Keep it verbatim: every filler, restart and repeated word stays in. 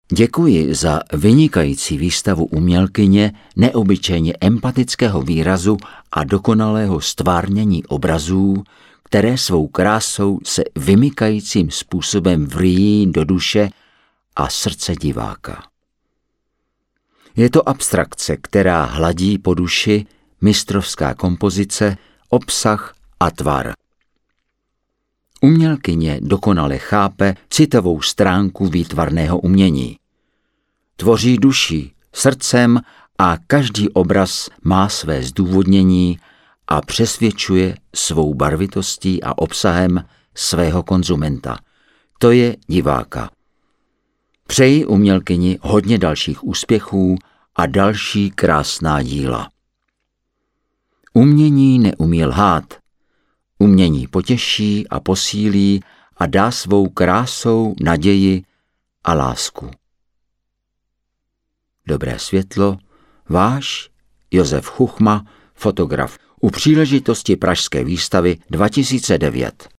Děkuji za vynikající výstavu umělkyně neobyčejně empatického výrazu a dokonalého stvárnění obrazů, které svou krásou se vymykajícím způsobem vryjí do duše a srdce diváka. Je to abstrakce, která hladí po duši, mistrovská kompozice, obsah a tvar. Umělkyně dokonale chápe citovou stránku výtvarného umění. Tvoří duší, srdcem a každý obraz má své zdůvodnění a přesvědčuje svou barvitostí a obsahem svého konzumenta. To je diváka. Přeji umělkyni hodně dalších úspěchů a další krásná díla. Umění neumí lhát. Umění potěší a posílí a dá svou krásou naději a lásku. Dobré světlo, váš Josef Chuchma, fotograf, u příležitosti Pražské výstavy dva tisíce devět.